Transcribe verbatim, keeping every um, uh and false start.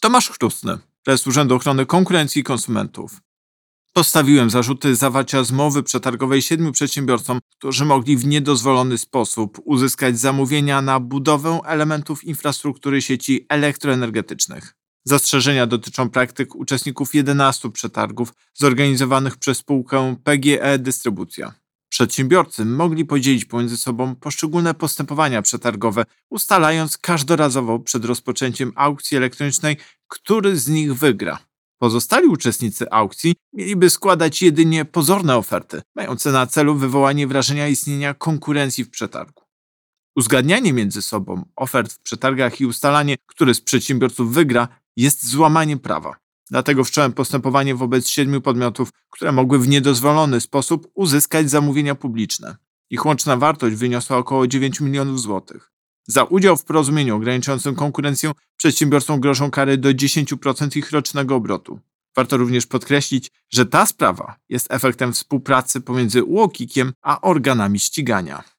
Tomasz Chrustny, prezes Urzędu Ochrony Konkurencji i Konsumentów. Postawiłem zarzuty zawarcia zmowy przetargowej siedmiu przedsiębiorcom, którzy mogli w niedozwolony sposób uzyskać zamówienia na budowę elementów infrastruktury sieci elektroenergetycznych. Zastrzeżenia dotyczą praktyk uczestników jedenastu przetargów zorganizowanych przez spółkę P G E Dystrybucja. Przedsiębiorcy mogli podzielić pomiędzy sobą poszczególne postępowania przetargowe, ustalając każdorazowo przed rozpoczęciem aukcji elektronicznej, który z nich wygra. Pozostali uczestnicy aukcji mieliby składać jedynie pozorne oferty, mające na celu wywołanie wrażenia istnienia konkurencji w przetargu. Uzgadnianie między sobą ofert w przetargach i ustalanie, który z przedsiębiorców wygra, jest złamaniem prawa. Dlatego wszcząłem postępowanie wobec siedmiu podmiotów, które mogły w niedozwolony sposób uzyskać zamówienia publiczne. Ich łączna wartość wyniosła około dziewięć milionów złotych. Za udział w porozumieniu ograniczającym konkurencję przedsiębiorcom grożą kary do dziesięć procent ich rocznego obrotu. Warto również podkreślić, że ta sprawa jest efektem współpracy pomiędzy U O K ikiem a organami ścigania.